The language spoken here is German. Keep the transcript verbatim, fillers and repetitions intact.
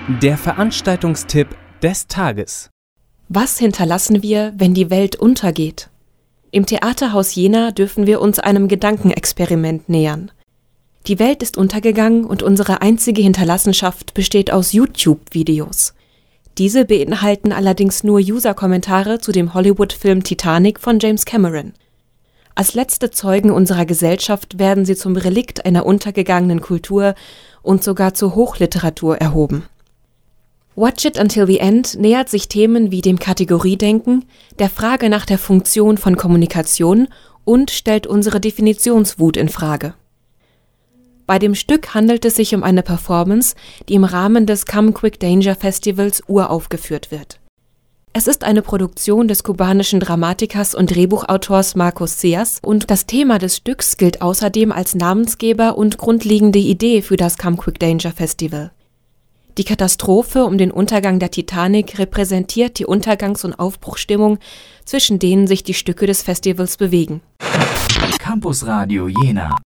Der Veranstaltungstipp des Tages. Was hinterlassen wir, wenn die Welt untergeht? Im Theaterhaus Jena dürfen wir uns einem Gedankenexperiment nähern. Die Welt ist untergegangen und unsere einzige Hinterlassenschaft besteht aus YouTube-Videos. Diese beinhalten allerdings nur User-Kommentare zu dem Hollywood-Film Titanic von James Cameron. Als letzte Zeugen unserer Gesellschaft werden sie zum Relikt einer untergegangenen Kultur und sogar zur Hochliteratur erhoben. Watch It Until the End nähert sich Themen wie dem Kategoriedenken, der Frage nach der Funktion von Kommunikation und stellt unsere Definitionswut in Frage. Bei dem Stück handelt es sich um eine Performance, die im Rahmen des Come Quick Danger Festivals uraufgeführt wird. Es ist eine Produktion des kubanischen Dramatikers und Drehbuchautors Marcos Ceas und das Thema des Stücks gilt außerdem als Namensgeber und grundlegende Idee für das Come Quick Danger Festival. Die Katastrophe um den Untergang der Titanic repräsentiert die Untergangs- und Aufbruchsstimmung, zwischen denen sich die Stücke des Festivals bewegen. Campus Radio Jena.